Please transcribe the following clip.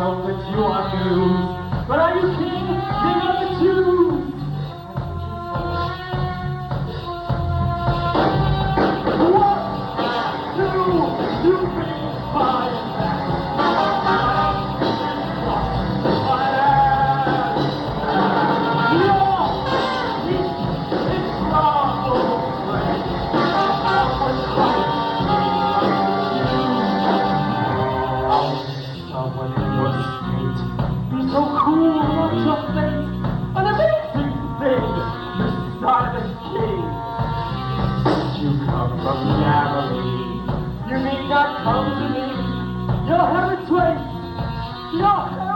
so that you are news. But are you king? King of the Jews? What do you mean by that? Someone in your state, be so cruel, not your fate, an amazing thing, you silent king. You come from Galilee, you need not come to me, your heritage, your heritage.